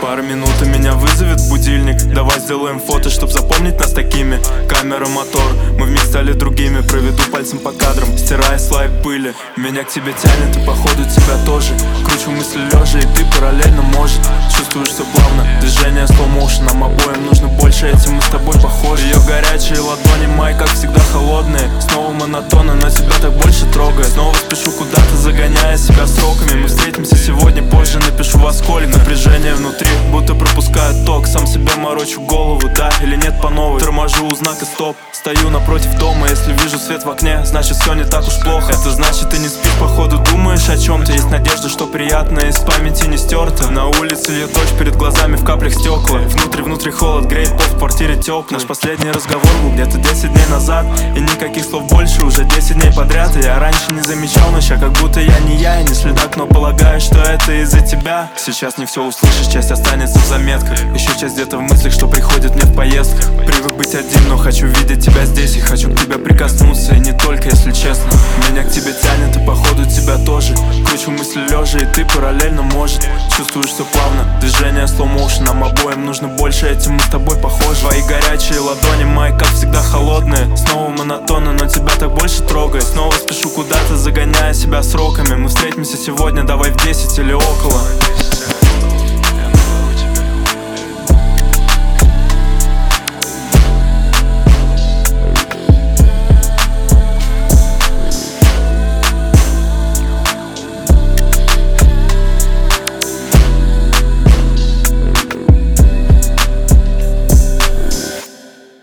Пара минут и меня вызовет будильник. Давай сделаем фото, чтоб запомнить нас такими. Камера, мотор, мы вместе стали другими. Проведу пальцем по кадрам, стирая слайд пыли. Меня к тебе тянет и походу тебя тоже. Кручу мысли лежа, и ты параллельно, может. Чувствуешь все плавно, движение slow motion. Нам обоим нужно больше, этим мы с тобой похожи. Ее горячие ладони, мои как всегда холодные. Снова монотонно, но тебя так больше трогает. Снова спешу куда-то, загоняя себя сроками. Мы встретимся сегодня, позже напишу во сколько. Напряжение внутри, будто пропускает ток. Сам себе морочу голову, да или нет по новой. Торможу у знака стоп, стою напротив дома. Если вижу свет в окне, значит все не так уж плохо. Это значит ты не спишь, походу думаешь о чем-то. Есть надежда, что приятное из памяти не стерто. На улице ее дождь, перед глазами в каплях стекла. Внутри холод греет, пол в квартире теплый. Наш последний разговор был где-то 10 дней назад. И никаких слов больше уже 10 дней подряд. И я раньше не замечал, но ща как будто я не я и не следак. Но полагаю, что это из-за тебя. Сейчас не все услышишь, часть останется в заметках. Еще часть где-то в мыслях, что приходит мне в поездках. Привык быть один, но хочу видеть тебя здесь. И хочу к тебе прикоснуться, и не только, если честно. Меня к тебе тянет, и походу тебя тоже. Кручу мысли лежа, и ты параллельно, может. Чувствуешь все плавно, движение slow motion. Нам обоим нужно больше, этим мы с тобой похожи. Твои горячие ладони, мои как всегда холодные. Снова монотонно, но тебя так больше трогает. Снова спешу куда-то, загоняя себя сроками. Мы встретимся сегодня, давай в 10 или около.